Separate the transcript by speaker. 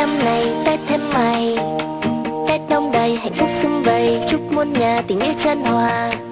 Speaker 1: năm này Tết thêm mày, Tết đông đầy hạnh phúc sum vầy, chúc muôn nhà tình yêu chan hòa.